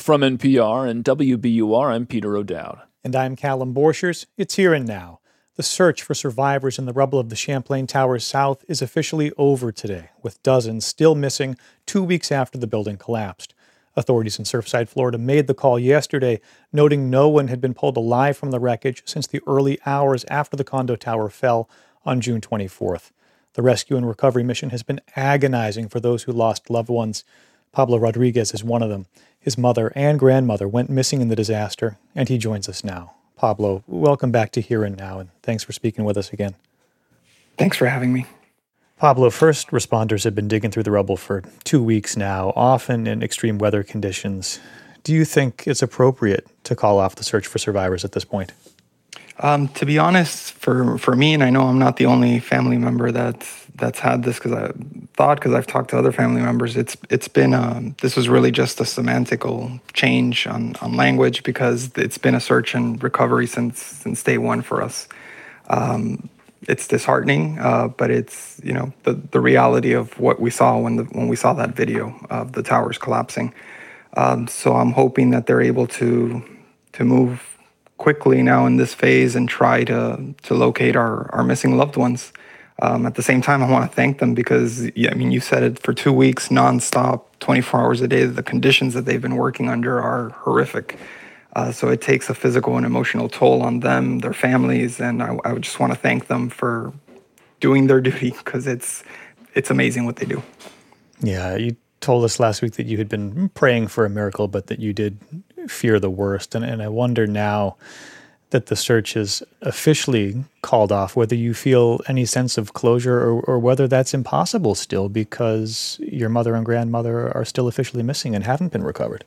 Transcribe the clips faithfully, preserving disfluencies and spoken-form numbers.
From N P R and W B U R, I'm Peter O'Dowd. And I'm Callum Borchers. It's Here and Now. The search for survivors in the rubble of the Champlain Towers South is officially over today, with dozens still missing two weeks after the building collapsed. Authorities in Surfside, Florida made the call yesterday, noting no one had been pulled alive from the wreckage since the early hours after the condo tower fell on June twenty-fourth. The rescue and recovery mission has been agonizing for those who lost loved ones. Pablo Rodriguez is one of them. His mother and grandmother went missing in the disaster, and he joins us now. Pablo, welcome back to Here and Now, and thanks for speaking with us again. Thanks for having me. Pablo, first responders have been digging through the rubble for two weeks now, often in extreme weather conditions. Do you think it's appropriate to call off the search for survivors at this point? Um, to be honest, for, for me, and I know I'm not the only family member that's that's had this because I thought, because I've talked to other family members, it's it's been um, this was really just a semantical change on, on language, because it's been a search and recovery since since day one for us. Um, it's disheartening, uh, but it's you know the the reality of what we saw when the when we saw that video of the towers collapsing. Um, so I'm hoping that they're able to to move quickly now in this phase and try to to locate our, our missing loved ones. Um, at the same time, I want to thank them because, yeah, I mean, you said it, for two weeks, nonstop, twenty-four hours a day, the conditions that they've been working under are horrific. Uh, so it takes a physical and emotional toll on them, their families, and I, I would just want to thank them for doing their duty, because it's it's amazing what they do. Yeah, you told us last week that you had been praying for a miracle, but that you did fear the worst. And, and I wonder now that the search is officially called off, whether you feel any sense of closure or, or whether that's impossible still because your mother and grandmother are still officially missing and haven't been recovered.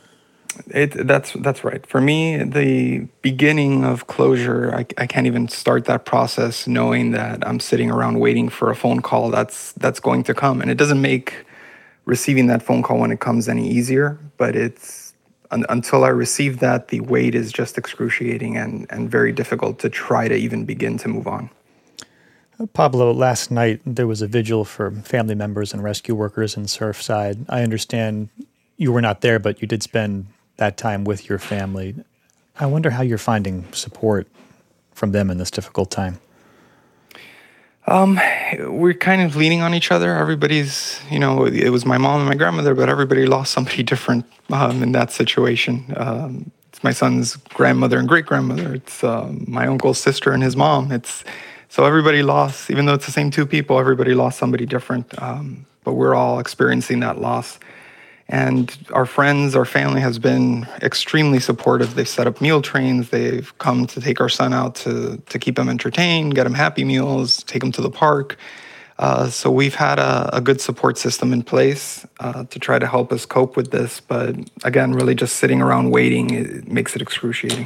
It, that's that's right. For me, the beginning of closure, I, I can't even start that process knowing that I'm sitting around waiting for a phone call that's that's going to come. And it doesn't make receiving that phone call when it comes any easier, but it's un, until I receive that, the wait is just excruciating and, and very difficult to try to even begin to move on. Pablo, last night there was a vigil for family members and rescue workers in Surfside. I understand you were not there, but you did spend that time with your family. I wonder how you're finding support from them in this difficult time. Um, we're kind of leaning on each other. Everybody's, you know, it was my mom and my grandmother, but everybody lost somebody different um, in that situation. Um, it's my son's grandmother and great-grandmother. It's um, my uncle's sister and his mom. It's so everybody lost, even though it's the same two people, everybody lost somebody different. Um, but we're all experiencing that loss. And our friends, our family has been extremely supportive. They've set up meal trains. They've come to take our son out to, to keep him entertained, get him happy meals, take him to the park. Uh, so we've had a, a good support system in place uh, to try to help us cope with this. But again, really just sitting around waiting, it makes it excruciating.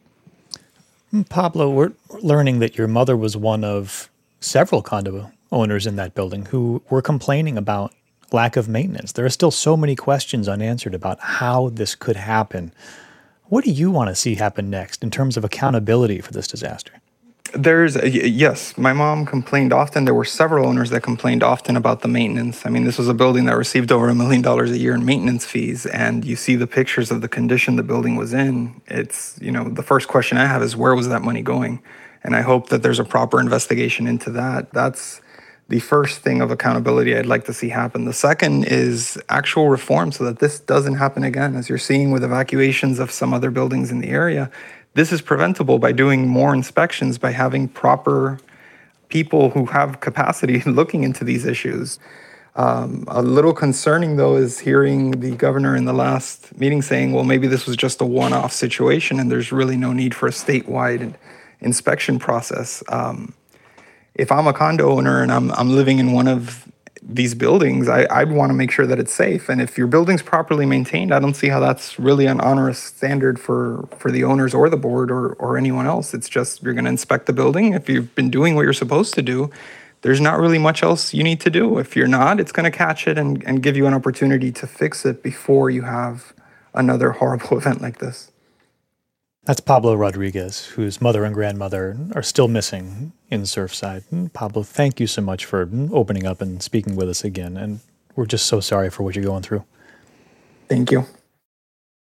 Pablo, we're learning that your mother was one of several condo owners in that building who were complaining about lack of maintenance. There are still so many questions unanswered about how this could happen. What do you want to see happen next in terms of accountability for this disaster? There's, yes, my mom complained often. There were several owners that complained often about the maintenance. I mean, this was a building that received over a million dollars a year in maintenance fees, and you see the pictures of the condition the building was in. It's, you know, the first question I have is, where was that money going? And I hope that there's a proper investigation into that. That's the first thing of accountability I'd like to see happen. The second is actual reform so that this doesn't happen again. As you're seeing with evacuations of some other buildings in the area, this is preventable by doing more inspections, by having proper people who have capacity looking into these issues. Um, a little concerning, though, is hearing the governor in the last meeting saying, well, maybe this was just a one-off situation and there's really no need for a statewide inspection process. Um, If I'm a condo owner and I'm I'm living in one of these buildings, I, I'd want to make sure that it's safe. And if your building's properly maintained, I don't see how that's really an onerous standard for, for the owners or the board or, or anyone else. It's just you're going to inspect the building. If you've been doing what you're supposed to do, there's not really much else you need to do. If you're not, it's going to catch it and, and give you an opportunity to fix it before you have another horrible event like this. That's Pablo Rodriguez, whose mother and grandmother are still missing in Surfside. Pablo, thank you so much for opening up and speaking with us again. And we're just so sorry for what you're going through. Thank you.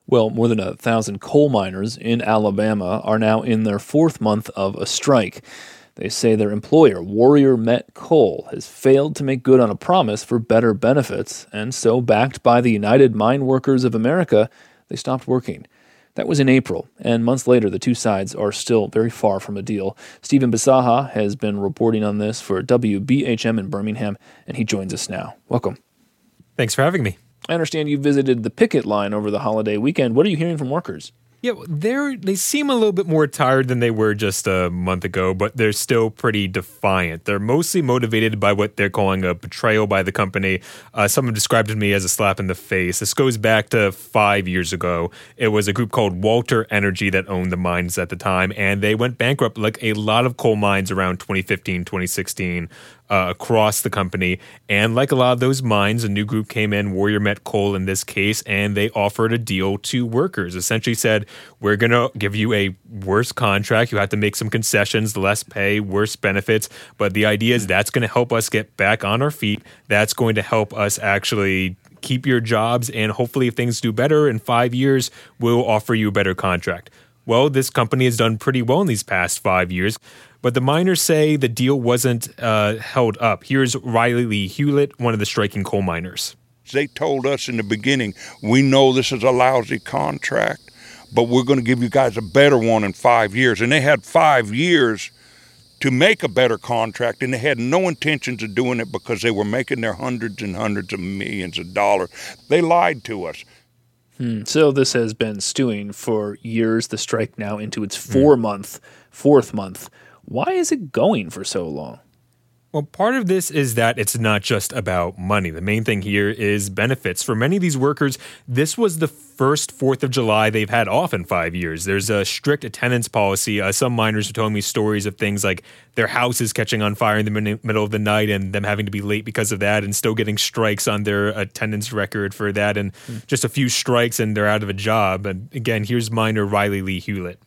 Well, more than a thousand coal miners in Alabama are now in their fourth month of a strike. They say their employer, Warrior Met Coal, has failed to make good on a promise for better benefits, and so, backed by the United Mine Workers of America, they stopped working. That was in April, and months later, the two sides are still very far from a deal. Stephen Bisaha has been reporting on this for W B H M in Birmingham, and he joins us now. Welcome. Thanks for having me. I understand you visited the picket line over the holiday weekend. What are you hearing from workers? Yeah, they're, they seem a little bit more tired than they were just a month ago, but they're still pretty defiant. They're mostly motivated by what they're calling a betrayal by the company. Uh, someone described it to me as a slap in the face. This goes back to five years ago. It was a group called Walter Energy that owned the mines at the time, and they went bankrupt like a lot of coal mines around twenty fifteen, twenty sixteen. Uh, across the company. And like a lot of those mines, a new group came in, Warrior Met Coal in this case, and they offered a deal to workers. Essentially said, we're going to give you a worse contract. You have to make some concessions, less pay, worse benefits. But the idea is that's going to help us get back on our feet. That's going to help us actually keep your jobs. And hopefully if things do better in five years, we'll offer you a better contract. Well, this company has done pretty well in these past five years. But the miners say the deal wasn't uh, held up. Here's Riley Lee Hewlett, one of the striking coal miners. They told us in the beginning, we know this is a lousy contract, but we're going to give you guys a better one in five years. And they had five years to make a better contract, and they had no intentions of doing it because they were making their hundreds and hundreds of millions of dollars. They lied to us. Hmm. So this has been stewing for years, the strike now into its four-month, fourth month. Why is it going for so long? Well, part of this is that it's not just about money. The main thing here is benefits. For many of these workers, this was the first fourth of July they've had off in five years. There's a strict attendance policy. Uh, some miners are telling me stories of things like their houses catching on fire in the min- middle of the night and them having to be late because of that and still getting strikes on their attendance record for that. And mm. just a few strikes and they're out of a job. And again, here's miner Riley Lee Hewlett.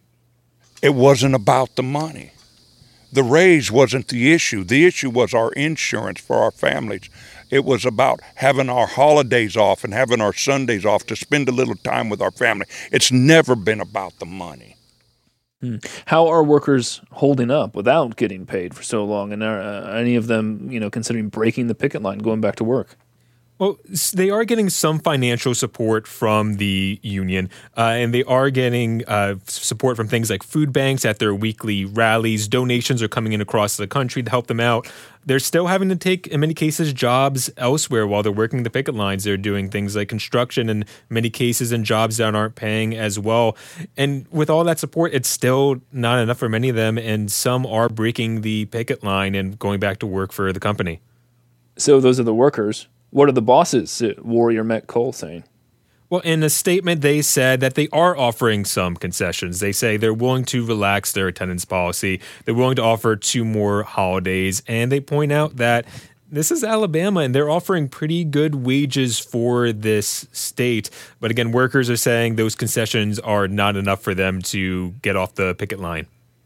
It wasn't about the money. The raise wasn't the issue. The issue was our insurance for our families. It was about having our holidays off and having our Sundays off to spend a little time with our family. It's never been about the money. Hmm. How are workers holding up without getting paid for so long? And are uh, any of them, you know, considering breaking the picket line, going back to work? Well, they are getting some financial support from the union, uh, and they are getting uh, support from things like food banks at their weekly rallies. Donations are coming in across the country to help them out. They're still having to take, in many cases, jobs elsewhere while they're working the picket lines. They're doing things like construction in many cases and jobs that aren't paying as well. And with all that support, it's still not enough for many of them, and some are breaking the picket line and going back to work for the company. So those are the workers. What are the bosses at Warrior Met Coal saying? Well, in a statement, they said that they are offering some concessions. They say they're willing to relax their attendance policy. They're willing to offer two more holidays. And they point out that this is Alabama, and they're offering pretty good wages for this state. But again, workers are saying those concessions are not enough for them to get off the picket line.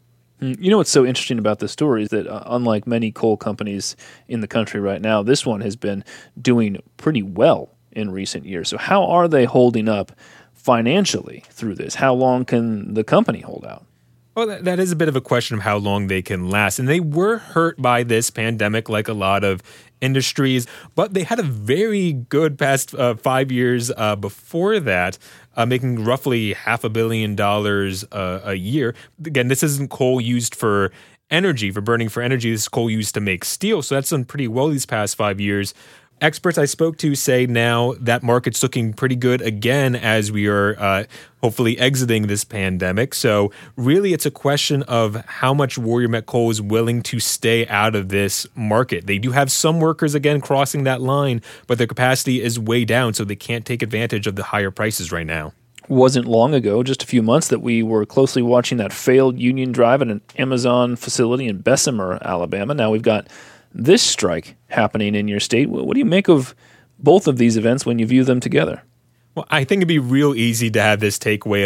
You know what's so interesting about this story is that uh, unlike many coal companies in the country right now, this one has been doing pretty well in recent years. So how are they holding up financially through this? How long can the company hold out? Well, that, that is a bit of a question of how long they can last. And they were hurt by this pandemic like a lot of industries, but they had a very good past uh, five years uh, before that, uh, making roughly half a billion dollars uh, a year. Again, this isn't coal used for energy, for burning for energy. This is coal used to make steel. So that's done pretty well these past five years. Experts I spoke to say now that market's looking pretty good again as we are uh, hopefully exiting this pandemic. So really it's a question of how much Warrior Met Coal is willing to stay out of this market. They do have some workers, again, crossing that line, but their capacity is way down, so they can't take advantage of the higher prices right now. Wasn't long ago, just a few months, that we were closely watching that failed union drive at an Amazon facility in Bessemer, Alabama. Now we've got this strike happening in your state. What do you make of both of these events when you view them together? Well, I think it'd be real easy to have this takeaway of,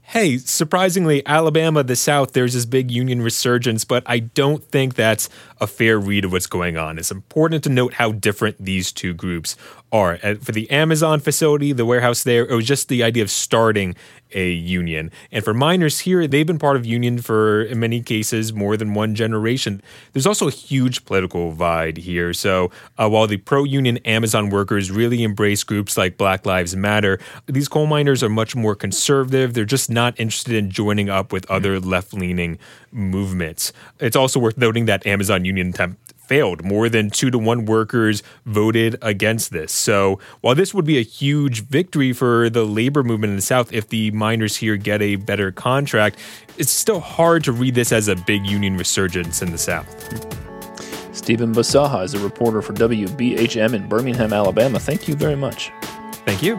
hey, surprisingly, Alabama, the South, there's this big union resurgence, but I don't think that's a fair read of what's going on. It's important to note how different these two groups are. For the Amazon facility, the warehouse there, it was just the idea of starting a union. And for miners here, they've been part of union for, in many cases, more than one generation. There's also a huge political divide here. So uh, while the pro-union Amazon workers really embrace groups like Black Lives Matter, these coal miners are much more conservative. They're just not interested in joining up with other left-leaning movements. It's also worth noting that Amazon union attempt failed. More than two to one workers voted against this. So while this would be a huge victory for the labor movement in the South if the miners here get a better contract, it's still hard to read this as a big union resurgence in the South. Stephen Basaha is a reporter for W B H M in Birmingham, Alabama. Thank you very much. Thank you.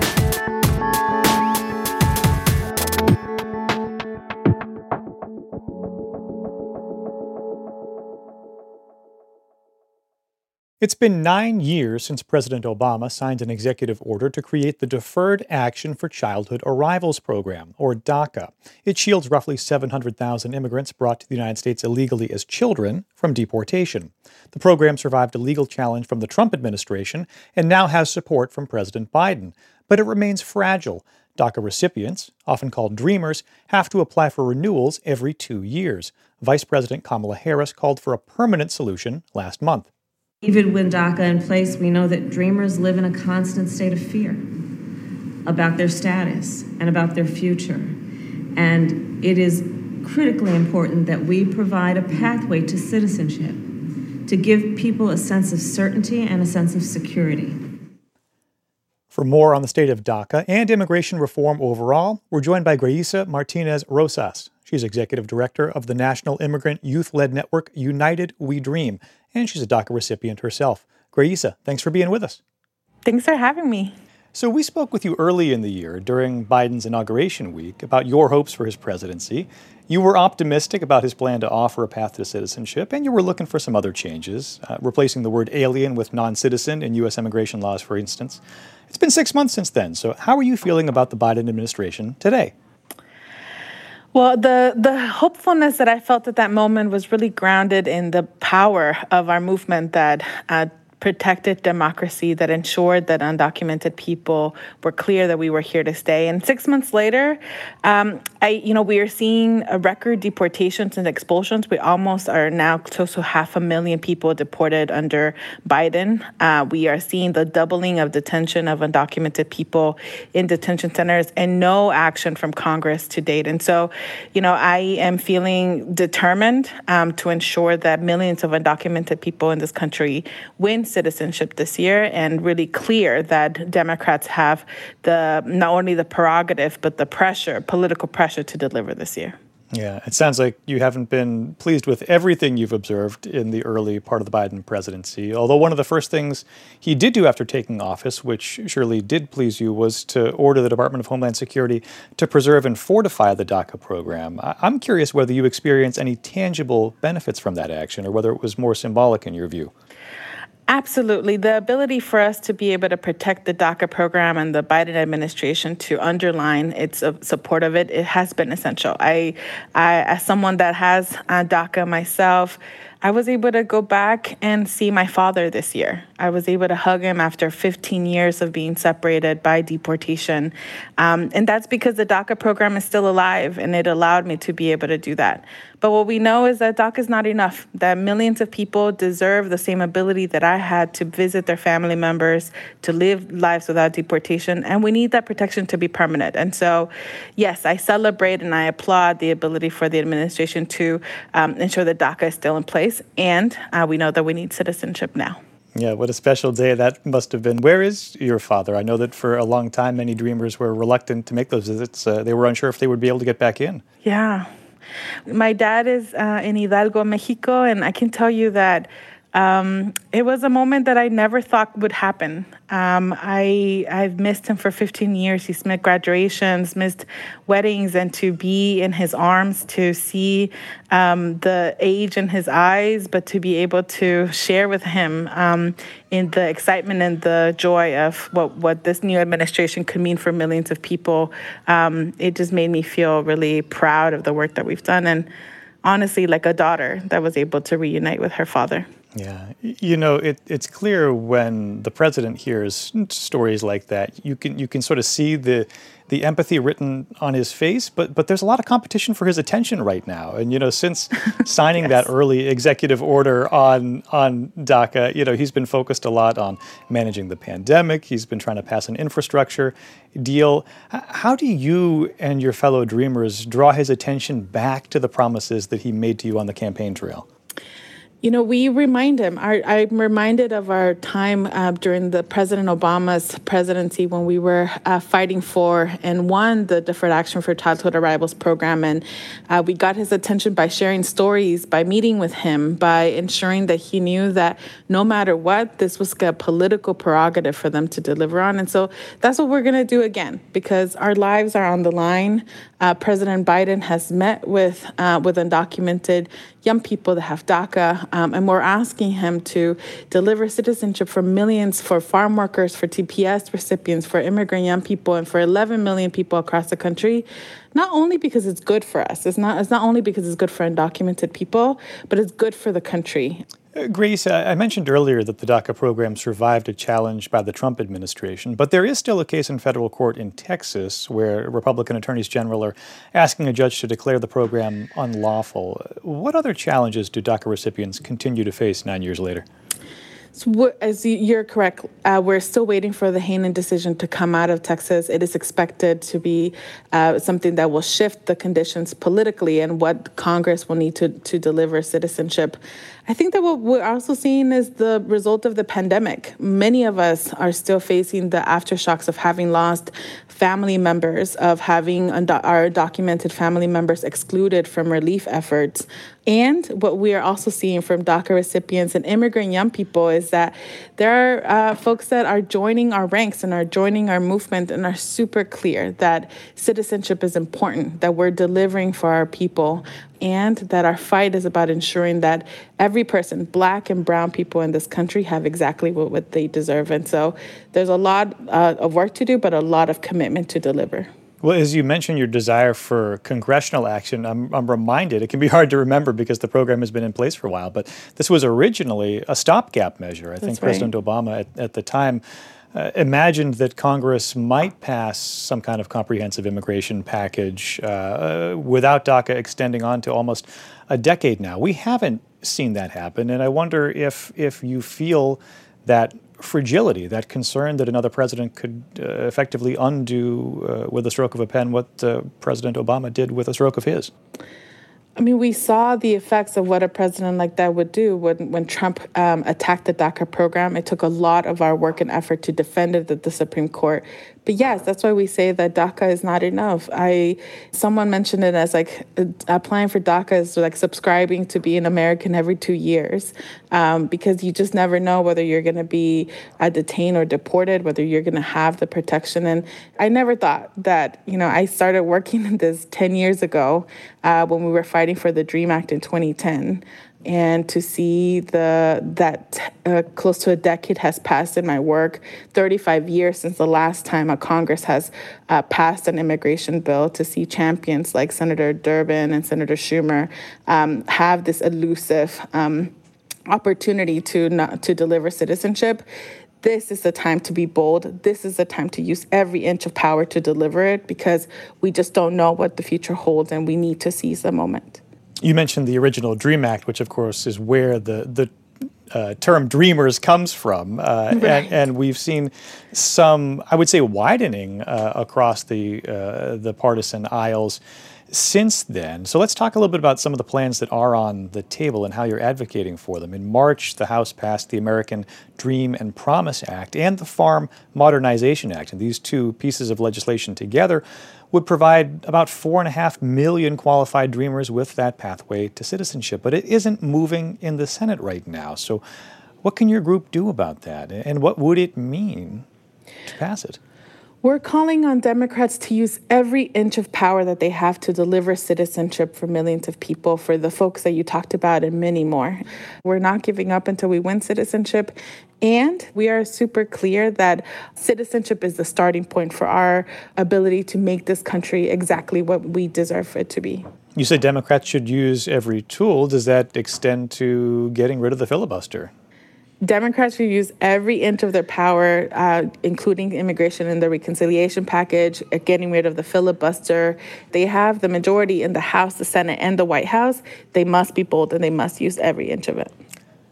It's been nine years since President Obama signed an executive order to create the Deferred Action for Childhood Arrivals Program, or DACA. It shields roughly seven hundred thousand immigrants brought to the United States illegally as children from deportation. The program survived a legal challenge from the Trump administration and now has support from President Biden, but it remains fragile. DACA recipients, often called Dreamers, have to apply for renewals every two years. Vice President Kamala Harris called for a permanent solution last month. Even with DACA in place, we know that Dreamers live in a constant state of fear about their status and about their future. And it is critically important that we provide a pathway to citizenship to give people a sense of certainty and a sense of security. For more on the state of DACA and immigration reform overall, we're joined by Graisa Martinez Rosas. She's executive director of the National Immigrant Youth-Led Network United We Dream, and she's a DACA recipient herself. Graisa, thanks for being with us. Thanks for having me. So we spoke with you early in the year during Biden's inauguration week about your hopes for his presidency. You were optimistic about his plan to offer a path to citizenship, and you were looking for some other changes, uh, replacing the word alien with non-citizen in U S immigration laws, for instance. It's been six months since then, so how are you feeling about the Biden administration today? Well, the, the hopefulness that I felt at that moment was really grounded in the power of our movement that uh, protected democracy, that ensured that undocumented people were clear that we were here to stay. And six months later, um, I, you know, we are seeing a record deportations and expulsions. We almost are now close to half a million people deported under Biden. Uh, we are seeing the doubling of detention of undocumented people in detention centers and no action from Congress to date. And so, you know, I am feeling determined um, to ensure that millions of undocumented people in this country win citizenship this year, and really clear that Democrats have the not only the prerogative, but the pressure, political pressure to deliver this year. Yeah, it sounds like you haven't been pleased with everything you've observed in the early part of the Biden presidency, although one of the first things he did do after taking office, which surely did please you, was to order the Department of Homeland Security to preserve and fortify the DACA program. I'm curious whether you experienced any tangible benefits from that action, or whether it was more symbolic in your view. Absolutely. The ability for us to be able to protect the DACA program and the Biden administration to underline its uh, support of it, it has been essential. I, I as someone that has uh, DACA myself, I was able to go back and see my father this year. I was able to hug him after fifteen years of being separated by deportation. Um, and that's because the DACA program is still alive, and it allowed me to be able to do that. But what we know is that DACA is not enough, that millions of people deserve the same ability that I had to visit their family members, to live lives without deportation, and we need that protection to be permanent. And so, yes, I celebrate and I applaud the ability for the administration to um, ensure that DACA is still in place. And uh, we know that we need citizenship now. Yeah, what a special day that must have been. Where is your father? I know that for a long time, many Dreamers were reluctant to make those visits. Uh, they were unsure if they would be able to get back in. Yeah. My dad is uh, in Hidalgo, Mexico, and I can tell you that Um, it was a moment that I never thought would happen. Um, I, I've missed him for fifteen years. He's missed graduations, missed weddings, and to be in his arms, to see um, the age in his eyes, but to be able to share with him um, in the excitement and the joy of what, what this new administration could mean for millions of people, um, it just made me feel really proud of the work that we've done. And honestly, like a daughter that was able to reunite with her father. Yeah. You know, it, it's clear when the president hears stories like that, you can you can sort of see the the empathy written on his face, but but there's a lot of competition for his attention right now. And, you know, since signing yes. that early executive order on on DACA, you know, he's been focused a lot on managing the pandemic. He's been trying to pass an infrastructure deal. How do you and your fellow Dreamers draw his attention back to the promises that he made to you on the campaign trail? You know, we remind him. Our, I'm reminded of our time uh, during the President Obama's presidency when we were uh, fighting for and won the Deferred Action for Childhood Arrivals program. And uh, we got his attention by sharing stories, by meeting with him, by ensuring that he knew that no matter what, this was a political prerogative for them to deliver on. And so that's what we're going to do again, because our lives are on the line. Uh, President Biden has met with uh, with undocumented young people that have DACA, um, and we're asking him to deliver citizenship for millions, for farm workers, for T P S recipients, for immigrant young people, and for eleven million people across the country. Not only because it's good for us, it's not, it's not only because it's good for undocumented people, but it's good for the country. Uh, Grace, I mentioned earlier that the DACA program survived a challenge by the Trump administration, but there is still a case in federal court in Texas where Republican attorneys general are asking a judge to declare the program unlawful. What other challenges do DACA recipients continue to face nine years later? So as you're correct, uh, we're still waiting for the Hanen decision to come out of Texas. It is expected to be uh, something that will shift the conditions politically and what Congress will need to, to deliver citizenship. I think that what we're also seeing is the result of the pandemic. Many of us are still facing the aftershocks of having lost family members, of having undo- our documented family members excluded from relief efforts. And what we are also seeing from DACA recipients and immigrant young people is that there are uh, folks that are joining our ranks and are joining our movement and are super clear that citizenship is important, that we're delivering for our people, and that our fight is about ensuring that every person, Black and brown people in this country, have exactly what, what they deserve. And so there's a lot uh, of work to do, but a lot of commitment to deliver. Well, as you mentioned your desire for congressional action, I'm, I'm reminded, it can be hard to remember because the program has been in place for a while, but this was originally a stopgap measure. I That's think right. President Obama at, at the time Uh, imagined that Congress might pass some kind of comprehensive immigration package uh, without DACA extending on to almost a decade now. We haven't seen that happen, and I wonder if if you feel that fragility, that concern that another president could uh, effectively undo uh, with a stroke of a pen what uh, President Obama did with a stroke of his. I mean, we saw the effects of what a president like that would do when, when Trump um, attacked the DACA program. It took a lot of our work and effort to defend it at the Supreme Court. But yes, that's why we say that DACA is not enough. I, someone mentioned it as like uh, applying for DACA is like subscribing to be an American every two years um, because you just never know whether you're going to be uh, detained or deported, whether you're going to have the protection. And I never thought that, you know, I started working in this ten years ago uh, when we were fighting for the DREAM Act in twenty ten. And to see the that uh, close to a decade has passed in my work, thirty-five years since the last time a Congress has uh, passed an immigration bill, to see champions like Senator Durbin and Senator Schumer um, have this elusive um, opportunity to not, to deliver citizenship. This is the time to be bold. This is the time to use every inch of power to deliver it, because we just don't know what the future holds, and we need to seize the moment. You mentioned the original DREAM Act, which, of course, is where the, the uh, term Dreamers comes from. Uh, right. and, and we've seen some, I would say, widening uh, across the, uh, the partisan aisles since then. So let's talk a little bit about some of the plans that are on the table and how you're advocating for them. In March, the House passed the American Dream and Promise Act and the Farm Modernization Act. And these two pieces of legislation together would provide about four and a half million qualified Dreamers with that pathway to citizenship. But it isn't moving in the Senate right now. So what can your group do about that? And what would it mean to pass it? We're calling on Democrats to use every inch of power that they have to deliver citizenship for millions of people, for the folks that you talked about and many more. We're not giving up until we win citizenship. And we are super clear that citizenship is the starting point for our ability to make this country exactly what we deserve for it to be. You said Democrats should use every tool. Does that extend to getting rid of the filibuster? Democrats will use every inch of their power, uh, including immigration and the reconciliation package, uh, getting rid of the filibuster. They have the majority in the House, the Senate, and the White House. They must be bold, and they must use every inch of it.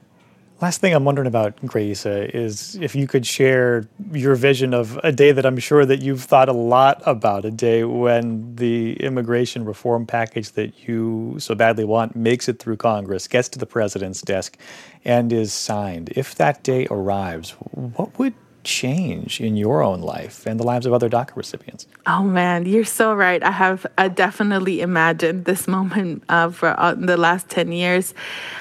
Last thing I'm wondering about, Graisa, is if you could share your vision of a day that I'm sure that you've thought a lot about, a day when the immigration reform package that you so badly want makes it through Congress, gets to the president's desk, and is signed. If that day arrives, what would change in your own life and the lives of other DACA recipients? Oh, man, you're so right. I have uh, definitely imagined this moment uh, for uh, the last ten years.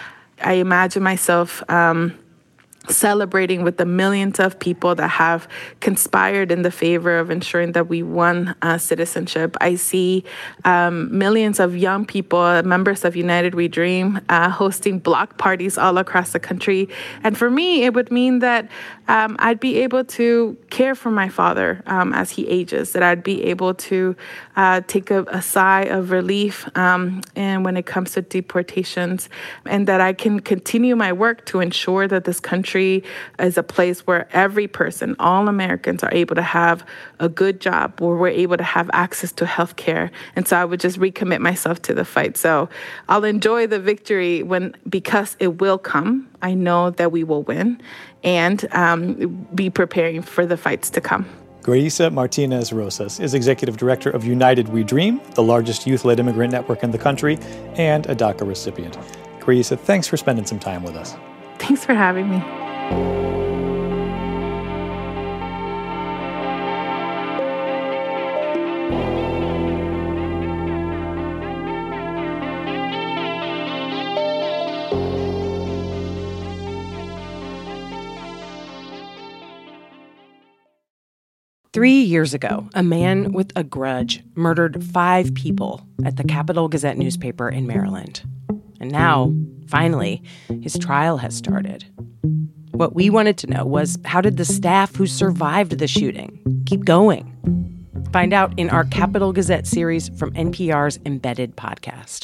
I imagine myself um, celebrating with the millions of people that have conspired in the favor of ensuring that we won uh, citizenship. I see um, millions of young people, members of United We Dream, uh, hosting block parties all across the country. And for me, it would mean that um, I'd be able to care for my father um, as he ages, that I'd be able to uh, take a, a sigh of relief um, and when it comes to deportations, and that I can continue my work to ensure that this country is a place where every person, all Americans, are able to have a good job, where we're able to have access to health care. And so I would just recommit myself to the fight. So I'll enjoy the victory when, because it will come. I know that we will win, and um, be preparing for the fights to come. Graisa Martinez Rosas is Executive Director of United We Dream, the largest youth-led immigrant network in the country, and a DACA recipient. Graisa, thanks for spending some time with us. Thanks for having me. Three years ago, a man with a grudge murdered five people at the Capital Gazette newspaper in Maryland. And now, finally, his trial has started. What we wanted to know was, how did the staff who survived the shooting keep going? Find out in our Capital Gazette series from N P R's Embedded podcast.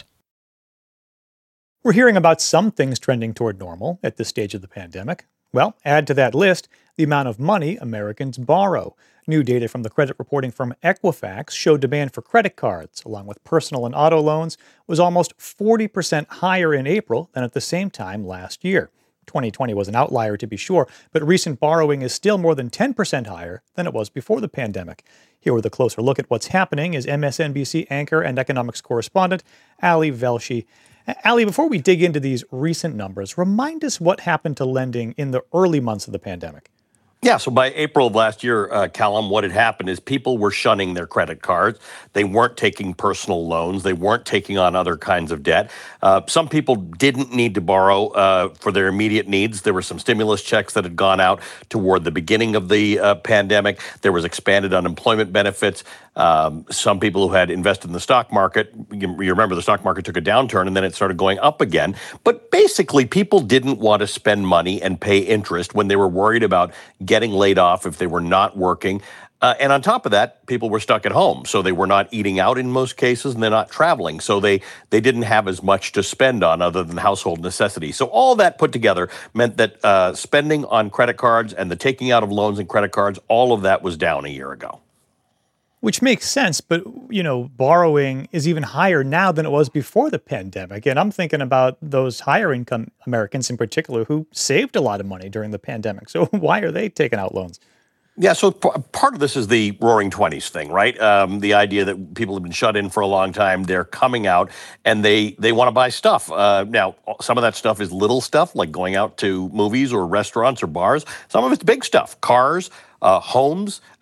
We're hearing about some things trending toward normal at this stage of the pandemic. Well, add to that list the amount of money Americans borrow. New data from the credit reporting firm Equifax showed demand for credit cards, along with personal and auto loans, was almost forty percent higher in April than at the same time last year. twenty twenty was an outlier, to be sure, but recent borrowing is still more than ten percent higher than it was before the pandemic. Here with a closer look at what's happening is M S N B C anchor and economics correspondent Ali Velshi. Ali, before we dig into these recent numbers, remind us what happened to lending in the early months of the pandemic. Yeah, so by April of last year, uh, Callum, what had happened is people were shunning their credit cards. They weren't taking personal loans. They weren't taking on other kinds of debt. Uh, some people didn't need to borrow uh, for their immediate needs. There were some stimulus checks that had gone out toward the beginning of the uh, pandemic. There was expanded unemployment benefits. Um, some people who had invested in the stock market, you, you remember the stock market took a downturn and then it started going up again. But basically, people didn't want to spend money and pay interest when they were worried about getting laid off if they were not working. Uh, and on top of that, people were stuck at home. So they were not eating out in most cases, and they're not traveling. So they, they didn't have as much to spend on other than household necessities. So all that put together meant that uh, spending on credit cards and the taking out of loans and credit cards, all of that was down a year ago. Which makes sense, but, you know, borrowing is even higher now than it was before the pandemic. And I'm thinking about those higher income Americans in particular who saved a lot of money during the pandemic. So why are they taking out loans? Yeah, so p- part of this is the Roaring Twenties thing, right? Um, the idea that people have been shut in for a long time, they're coming out and they they want to buy stuff. Uh, now, some of that stuff is little stuff like going out to movies or restaurants or bars. Some of it's big stuff, cars, uh, homes,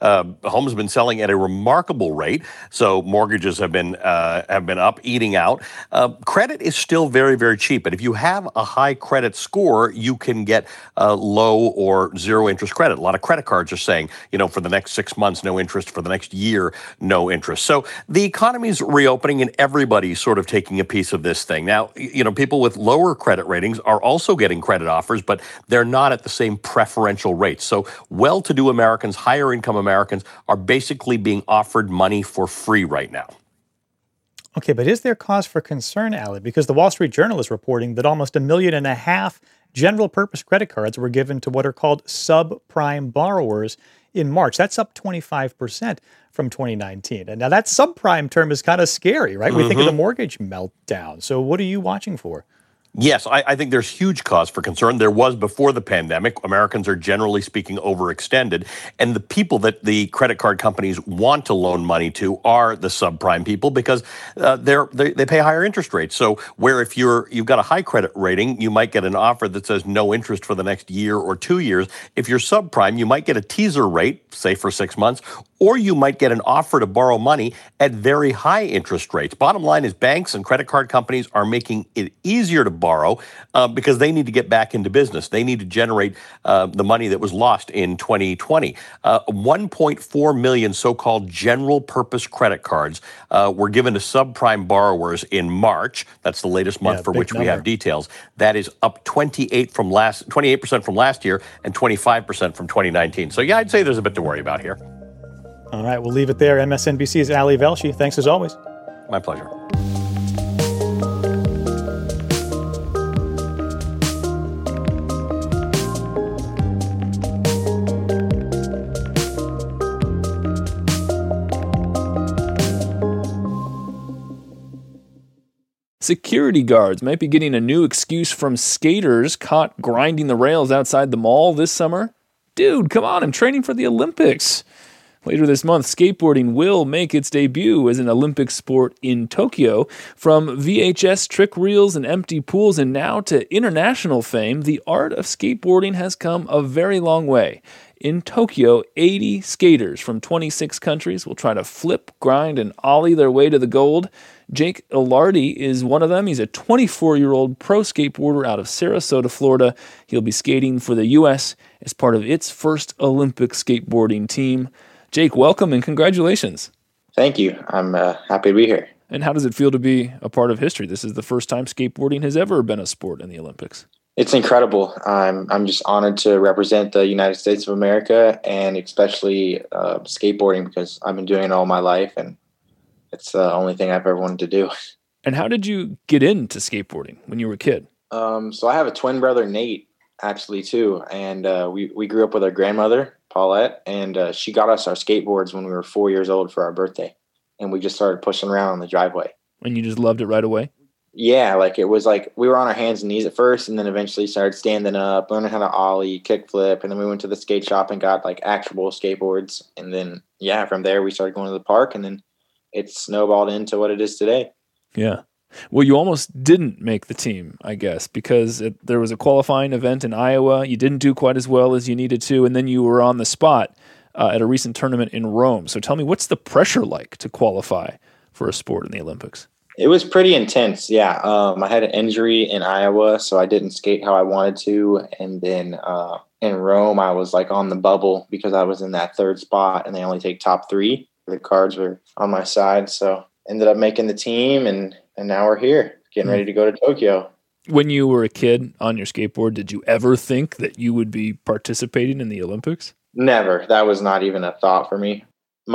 Uh, homes have been selling at a remarkable rate, so mortgages have been uh, have been up, eating out. Uh, credit is still very, very cheap, and if you have a high credit score, you can get uh, low or zero interest credit. A lot of credit cards are saying, you know, for the next six months, no interest. For the next year, no interest. So the economy's reopening, and everybody's sort of taking a piece of this thing. Now, you know, people with lower credit ratings are also getting credit offers, but they're not at the same preferential rates. So well-to-do Americans, higher-income Americans are basically being offered money for free right now. Okay, but is there cause for concern, Ali? Because the Wall Street Journal is reporting that almost a million and a half general-purpose credit cards were given to what are called subprime borrowers in March. That's up twenty-five percent from twenty nineteen. And now that subprime term is kind of scary, right? Mm-hmm. We think of the mortgage meltdown. So what are you watching for? Yes, I, I think there's huge cause for concern. There was before the pandemic. Americans are generally speaking overextended. And the people that the credit card companies want to loan money to are the subprime people because uh, they're, they they pay higher interest rates. So where if you're, you've got a high credit rating, you might get an offer that says no interest for the next year or two years. If you're subprime, you might get a teaser rate, say for six months, or you might get an offer to borrow money at very high interest rates. Bottom line is banks and credit card companies are making it easier to borrow uh, because they need to get back into business. They need to generate uh, the money that was lost in twenty twenty. Uh, one point four million so-called general purpose credit cards uh, were given to subprime borrowers in March. That's the latest month yeah, for which number. we have details. That is up twenty-eight from last, twenty-eight percent from last year and twenty-five percent from twenty nineteen. So yeah, I'd say there's a bit to worry about here. All right, we'll leave it there. M S N B C's Ali Velshi. Thanks as always. My pleasure. Security guards might be getting a new excuse from skaters caught grinding the rails outside the mall this summer. Dude, come on, I'm training for the Olympics. Later this month, skateboarding will make its debut as an Olympic sport in Tokyo. From V H S trick reels and empty pools and now to international fame, the art of skateboarding has come a very long way. In Tokyo, eighty skaters from twenty-six countries will try to flip, grind, and ollie their way to the gold. Jake Ilardi is one of them. He's a twenty-four-year-old pro skateboarder out of Sarasota, Florida. He'll be skating for the U S as part of its first Olympic skateboarding team. Jake, welcome and congratulations. Thank you. I'm uh, happy to be here. And how does it feel to be a part of history? This is the first time skateboarding has ever been a sport in the Olympics. It's incredible. I'm I'm just honored to represent the United States of America and especially uh, skateboarding because I've been doing it all my life and it's the only thing I've ever wanted to do. And how did you get into skateboarding when you were a kid? Um, so I have a twin brother, Nate, actually, too. And uh, we, we grew up with our grandmother, Paulette, and uh, she got us our skateboards when we were four years old for our birthday. And we just started pushing around on the driveway. And you just loved it right away? Yeah, like it was like we were on our hands and knees at first and then eventually started standing up, learning how to ollie, kickflip. And then we went to the skate shop and got like actual skateboards. And then, yeah, from there we started going to the park and then it snowballed into what it is today. Yeah. Well, you almost didn't make the team, I guess, because it, there was a qualifying event in Iowa. You didn't do quite as well as you needed to, and then you were on the spot uh, at a recent tournament in Rome. So tell me, what's the pressure like to qualify for a sport in the Olympics? It was pretty intense, yeah. Um, I had an injury in Iowa, so I didn't skate how I wanted to. And then uh, in Rome, I was like on the bubble because I was in that third spot, and they only take top three. The cards were on my side, so ended up making the team, and, and now we're here, getting ready to go to Tokyo. When you were a kid on your skateboard, did you ever think that you would be participating in the Olympics? Never. That was not even a thought for me.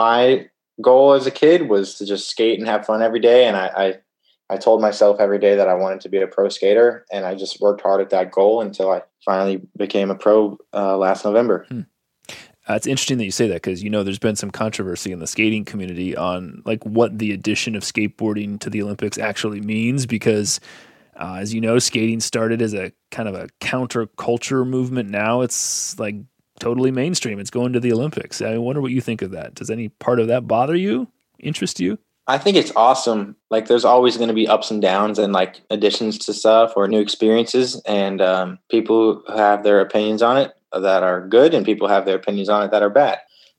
My goal as a kid was to just skate and have fun every day, and I, I, I told myself every day that I wanted to be a pro skater, and I just worked hard at that goal until I finally became a pro uh, last November. Hmm. Uh, it's interesting that you say that because, you know, there's been some controversy in the skating community on like what the addition of skateboarding to the Olympics actually means because, uh, as you know, skating started as a kind of a counterculture movement. Now it's like totally mainstream. It's going to the Olympics. I wonder what you think of that. Does any part of that bother you, interest you? I think it's awesome. Like there's always going to be ups and downs and like additions to stuff or new experiences and um, people have their opinions on it that are good and people have their opinions on it that are bad.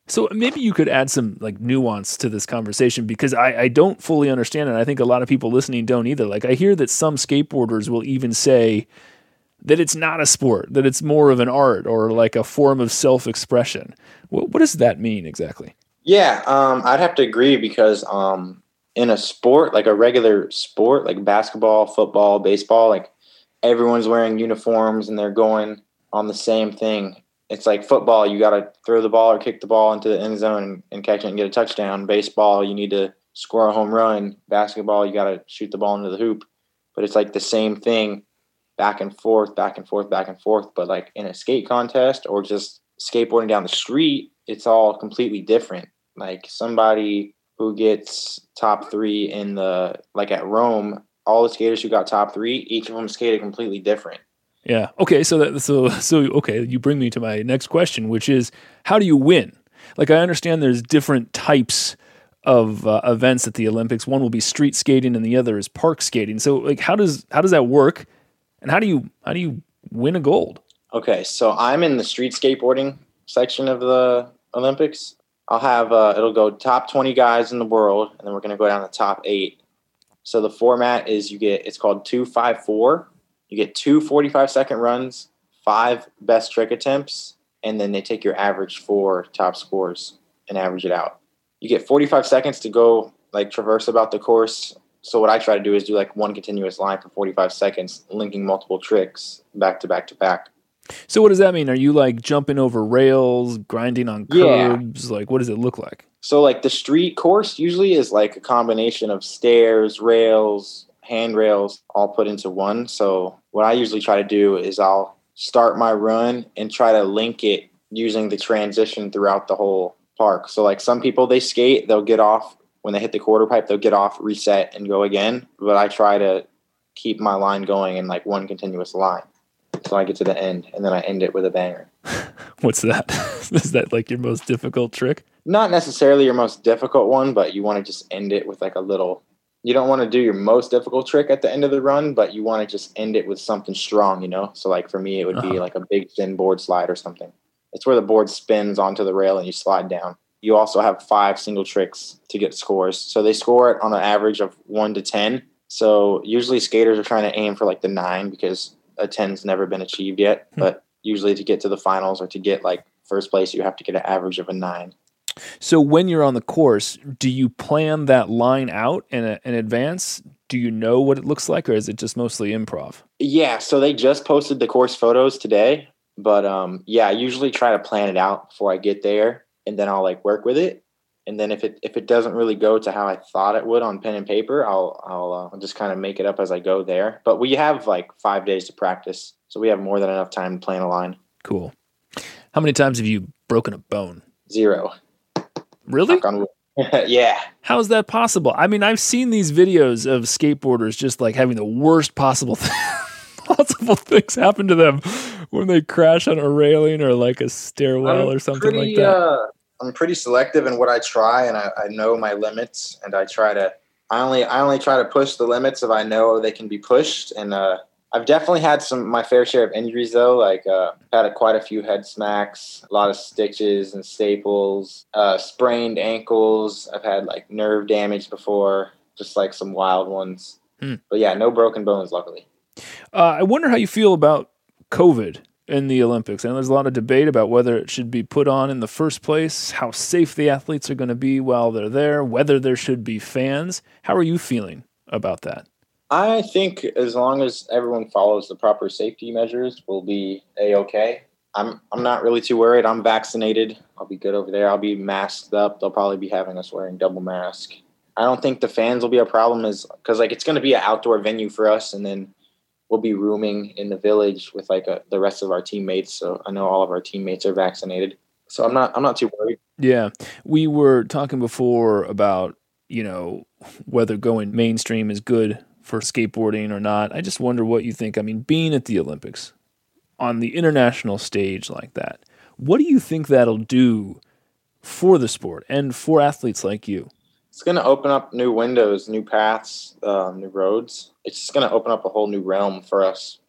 So maybe you could add some like nuance to this conversation because I, I don't fully understand it. I think a lot of people listening don't either. Like I hear that some skateboarders will even say that it's not a sport, that it's more of an art or like a form of self-expression. What, what does that mean exactly? Yeah, um, I'd have to agree because um, in a sport, like a regular sport, like basketball, football, baseball, like everyone's wearing uniforms and they're going on the same thing. It's like football, you got to throw the ball or kick the ball into the end zone and, and catch it and get a touchdown. Baseball, you need to score a home run. Basketball, you got to shoot the ball into the hoop. But it's like the same thing, back and forth, back and forth, back and forth. But like in a skate contest or just skateboarding down the street, it's all completely different. Like somebody who gets top three in the, like at Rome, all the skaters who got top three, each of them skated completely different. Yeah. Okay. So that so so okay. You bring me to my next question, which is how do you win? Like I understand there's different types of uh, events at the Olympics. One will be street skating, and the other is park skating. So like how does how does that work? And how do you how do you win a gold? Okay, so I'm in the street skateboarding section of the Olympics. I'll have uh, it'll go top twenty guys in the world, and then we're gonna go down to the top eight. So the format is you get it's called two five four. You get two forty-five second runs, five best trick attempts, and then they take your average four top scores and average it out. You get forty-five seconds to go like traverse about the course. So what I try to do is do like one continuous line for forty-five seconds, linking multiple tricks back to back to back. So what does that mean? Are you like jumping over rails, grinding on curbs? Yeah. Like what does it look like? So like the street course usually is like a combination of stairs, rails, handrails all put into one. So what I usually try to do is I'll start my run and try to link it using the transition throughout the whole park. So like some people, they skate, they'll get off when they hit the quarter pipe, they'll get off, reset and go again. But I try to keep my line going in like one continuous line. So I get to the end and then I end it with a banger. What's that? Is that like your most difficult trick? Not necessarily your most difficult one, but you want to just end it with like a little, you don't want to do your most difficult trick at the end of the run, but you want to just end it with something strong, you know? So like for me, it would uh-huh. be like a big thin board slide or something. It's where the board spins onto the rail and you slide down. You also have five single tricks to get scores. So they score it on an average of one to ten. So usually skaters are trying to aim for like the nine because a ten's never been achieved yet. Hmm. But usually to get to the finals or to get like first place, you have to get an average of a nine. So when you're on the course, do you plan that line out in, a, in advance? Do you know what it looks like, or is it just mostly improv? Yeah, so they just posted the course photos today. But um, yeah, I usually try to plan it out before I get there, and then I'll like work with it. And then if it if it doesn't really go to how I thought it would on pen and paper, I'll I'll uh, just kind of make it up as I go there. But we have like five days to practice, so we have more than enough time to plan a line. Cool. How many times have you broken a bone? Zero. Really? Yeah. How is that possible? I mean, I've seen these videos of skateboarders just like having the worst possible th- possible things happen to them when they crash on a railing or like a stairwell I'm or something pretty, like that. Uh, I'm pretty selective in what I try, and I, I know my limits, and I try to. I only I only try to push the limits if I know they can be pushed, and uh, I've definitely had some my fair share of injuries though. Like uh, had a, quite a few head smacks, a lot of stitches and staples, uh, sprained ankles. I've had like nerve damage before, just like some wild ones. Hmm. But yeah, no broken bones, luckily. Uh, I wonder how you feel about COVID in the Olympics. And there's a lot of debate about whether it should be put on in the first place, how safe the athletes are going to be while they're there, whether there should be fans. How are you feeling about that? I think as long as everyone follows the proper safety measures, we'll be A-okay. I'm I'm not really too worried. I'm vaccinated. I'll be good over there. I'll be masked up. They'll probably be having us wearing double mask. I don't think the fans will be a problem is because like it's going to be an outdoor venue for us, and then we'll be rooming in the village with like a, the rest of our teammates. So I know all of our teammates are vaccinated. So I'm not I'm not too worried. Yeah. We were talking before about, you know, whether going mainstream is good for skateboarding or not. I just wonder what you think. I mean, being at the Olympics on the international stage like that, what do you think that'll do for the sport and for athletes like you? It's going to open up new windows, new paths, um, new roads. It's just going to open up a whole new realm for us.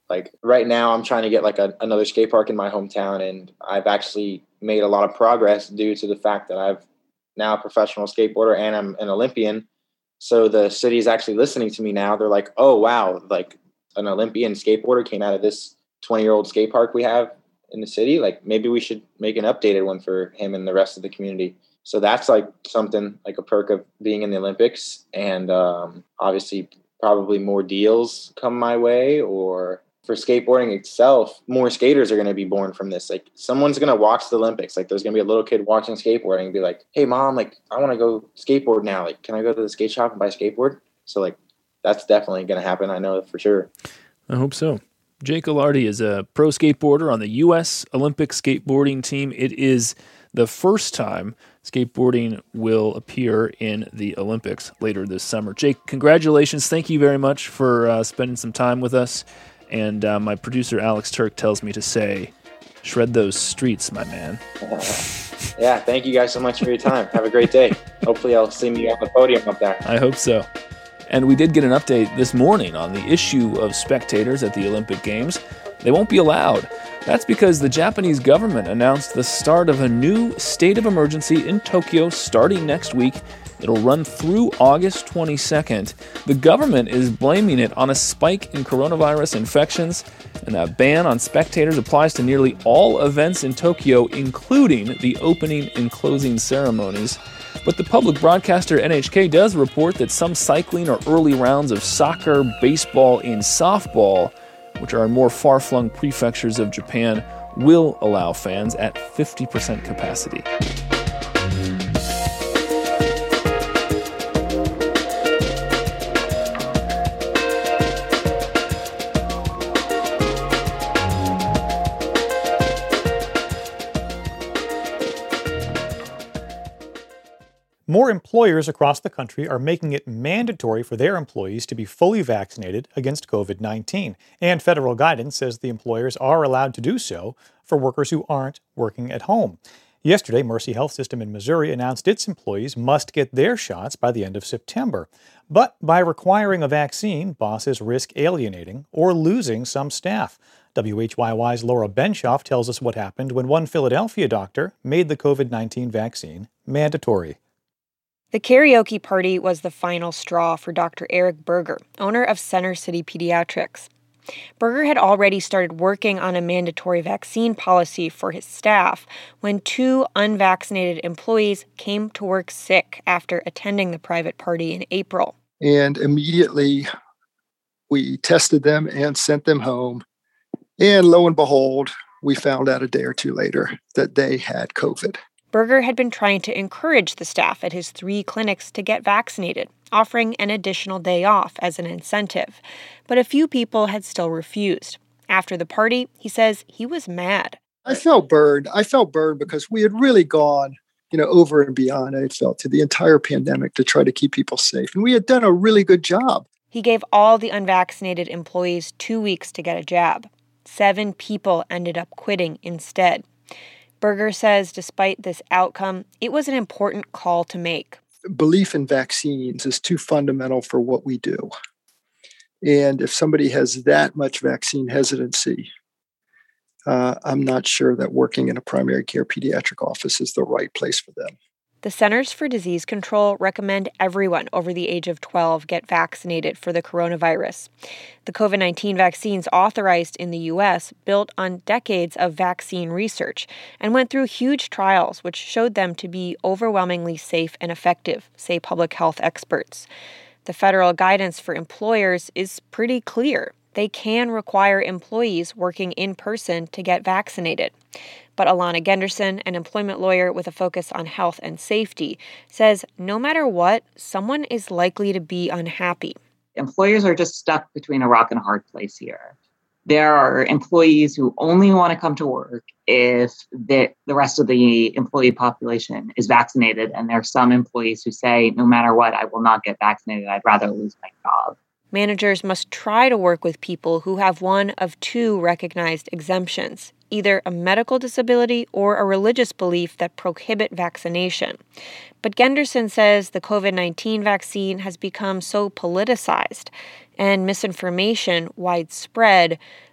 Like right now, I'm trying to get like a, another skate park in my hometown, and I've actually made a lot of progress due to the fact that I've now a professional skateboarder and I'm an Olympian. So the city is actually listening to me now. They're like, oh, wow, like an Olympian skateboarder came out of this twenty-year-old skate park we have in the city. Like maybe we should make an updated one for him and the rest of the community. So that's like something like a perk of being in the Olympics. And um, obviously probably more deals come my way, or for skateboarding itself, more skaters are going to be born from this. Like someone's going to watch the Olympics. Like there's going to be a little kid watching skateboarding and be like, hey mom, like I want to go skateboard now. Like, can I go to the skate shop and buy a skateboard? So like, that's definitely going to happen. I know for sure. I hope so. Jake Ilardi is a pro skateboarder on the U S Olympic skateboarding team. It is the first time skateboarding will appear in the Olympics later this summer. Jake, congratulations. Thank you very much for uh, spending some time with us. And uh, my producer, Alex Turk, tells me to say, shred those streets, my man. Uh, yeah, thank you guys so much for your time. Have a great day. Hopefully I'll see you on the podium up there. I hope so. And we did get an update this morning on the issue of spectators at the Olympic Games. They won't be allowed. That's because the Japanese government announced the start of a new state of emergency in Tokyo starting next week. It'll run through August twenty-second. The government is blaming it on a spike in coronavirus infections, and that ban on spectators applies to nearly all events in Tokyo, including the opening and closing ceremonies. But the public broadcaster N H K does report that some cycling or early rounds of soccer, baseball, and softball, which are in more far-flung prefectures of Japan, will allow fans at fifty percent capacity. More employers across the country are making it mandatory for their employees to be fully vaccinated against covid nineteen, and federal guidance says the employers are allowed to do so for workers who aren't working at home. Yesterday, Mercy Health System in Missouri announced its employees must get their shots by the end of September. But by requiring a vaccine, bosses risk alienating or losing some staff. W H Y Y's Laura Benshoff tells us what happened when one Philadelphia doctor made the covid nineteen vaccine mandatory. The karaoke party was the final straw for Doctor Eric Berger, owner of Center City Pediatrics. Berger had already started working on a mandatory vaccine policy for his staff when two unvaccinated employees came to work sick after attending the private party in April. And immediately we tested them and sent them home. And lo and behold, we found out a day or two later that they had COVID. Berger had been trying to encourage the staff at his three clinics to get vaccinated, offering an additional day off as an incentive. But a few people had still refused. After the party, he says he was mad. I felt burned. I felt burned because we had really gone, you know, over and beyond, I felt, to the entire pandemic to try to keep people safe. And we had done a really good job. He gave all the unvaccinated employees two weeks to get a jab. Seven people ended up quitting instead. Berger says despite this outcome, it was an important call to make. Belief in vaccines is too fundamental for what we do. And if somebody has that much vaccine hesitancy, uh, I'm not sure that working in a primary care pediatric office is the right place for them. The Centers for Disease Control recommend everyone over the age of twelve get vaccinated for the coronavirus. The covid nineteen vaccines authorized in the U S built on decades of vaccine research and went through huge trials which showed them to be overwhelmingly safe and effective, say public health experts. The federal guidance for employers is pretty clear. They can require employees working in person to get vaccinated. But Alana Genderson, an employment lawyer with a focus on health and safety, says no matter what, someone is likely to be unhappy. Employers are just stuck between a rock and a hard place here. There are employees who only want to come to work if the, the rest of the employee population is vaccinated. And there are some employees who say, no matter what, I will not get vaccinated. I'd rather lose my job. Managers must try to work with people who have one of two recognized exemptions, either a medical disability or a religious belief that prohibit vaccination. But Genderson says the covid nineteen vaccine has become so politicized and misinformation widespread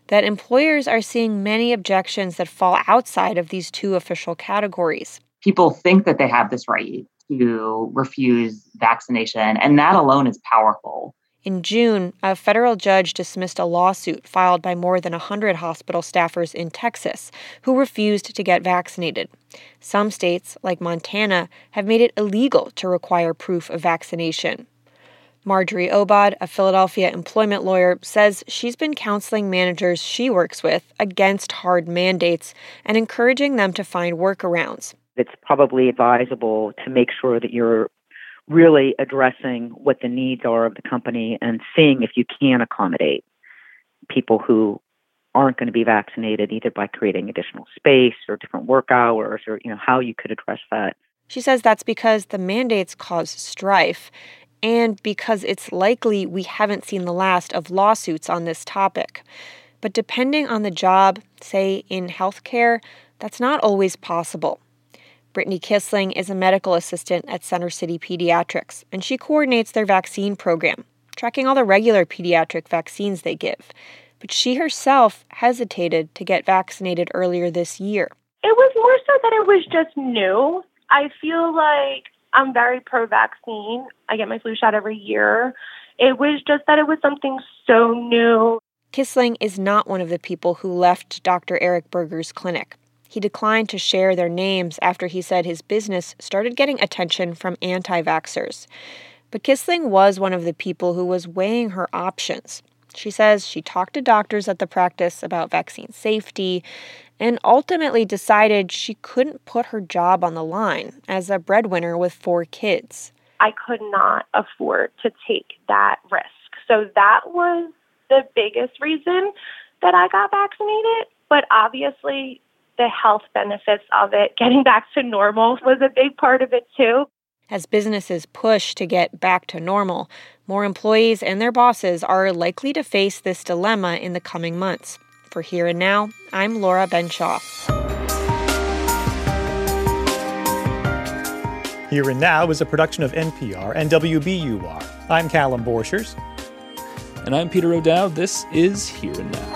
that employers are seeing many objections that fall outside of these two official categories. People think that they have this right to refuse vaccination, and that alone is powerful. In June, a federal judge dismissed a lawsuit filed by more than one hundred hospital staffers in Texas who refused to get vaccinated. Some states, like Montana, have made it illegal to require proof of vaccination. Marjorie Obad, a Philadelphia employment lawyer, says she's been counseling managers she works with against hard mandates and encouraging them to find workarounds. It's probably advisable to make sure that you're really addressing what the needs are of the company and seeing if you can accommodate people who aren't going to be vaccinated, either by creating additional space or different work hours, or, you know, how you could address that. She says that's because the mandates cause strife and because it's likely we haven't seen the last of lawsuits on this topic. But depending on the job, say in healthcare, that's not always possible. Brittany Kissling is a medical assistant at Center City Pediatrics, and she coordinates their vaccine program, tracking all the regular pediatric vaccines they give. But she herself hesitated to get vaccinated earlier this year. It was more so that it was just new. I feel like I'm very pro-vaccine. I get my flu shot every year. It was just that it was something so new. Kissling is not one of the people who left Doctor Eric Berger's clinic. He declined to share their names after he said his business started getting attention from anti-vaxxers. But Kissling was one of the people who was weighing her options. She says she talked to doctors at the practice about vaccine safety and ultimately decided she couldn't put her job on the line as a breadwinner with four kids. I could not afford to take that risk. So that was the biggest reason that I got vaccinated. But obviously, the health benefits of it, getting back to normal, was a big part of it too. As businesses push to get back to normal, more employees and their bosses are likely to face this dilemma in the coming months. For Here and Now, I'm Laura Benshaw. Here and Now is a production of N P R and W B U R. I'm Callum Borchers. And I'm Peter O'Dowd. This is Here and Now.